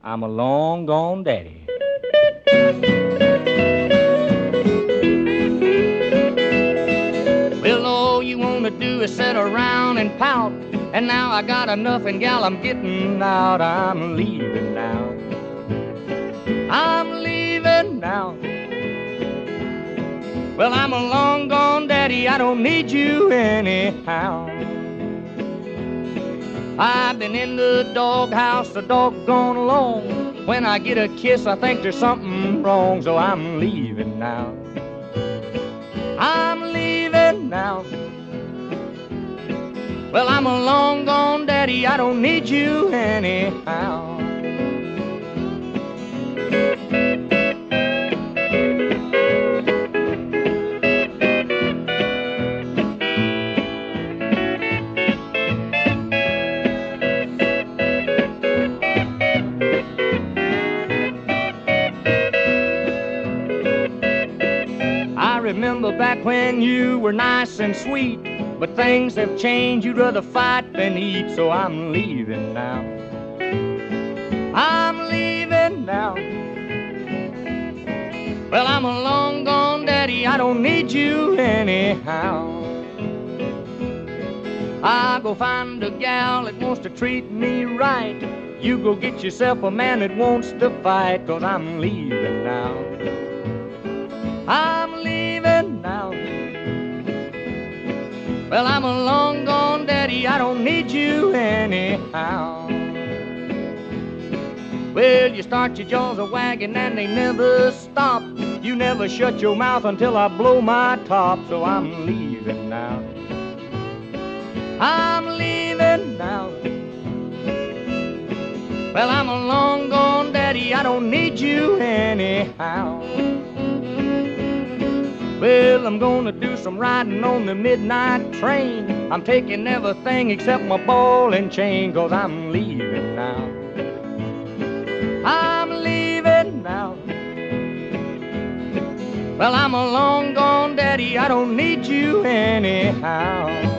I'm a long gone daddy. Well, all you wanna do is sit around and pout. And now I got enough, and gal, I'm getting out. I'm leaving now. I'm leaving now. Well, I'm a long gone daddy. I don't need you anyhow. I've been in the doghouse so doggone long. When I get a kiss, I think there's something wrong. So I'm leaving now. I'm leaving now. Well, I'm a long gone daddy, I don't need you anyhow. I remember back when you were nice and sweet, but things have changed, you'd rather fight than eat, so I'm leaving now. I'm leaving now. Well, I'm a long gone daddy, I don't need you anyhow. I'll go find a gal that wants to treat me right. You go get yourself a man that wants to fight, 'cause I'm leaving now. I'm leaving now. Well, I'm a long gone daddy, I don't need you anyhow. Well, you start your jaws a wagging and they never stop. You never shut your mouth until I blow my top, so I'm leaving now. I'm leaving now. Well, I'm a long gone daddy, I don't need you anyhow. Well, I'm gonna do some riding on the midnight train. I'm taking everything except my ball and chain, 'cause I'm leaving now. I'm leaving now. Well, I'm a long gone daddy, I don't need you anyhow.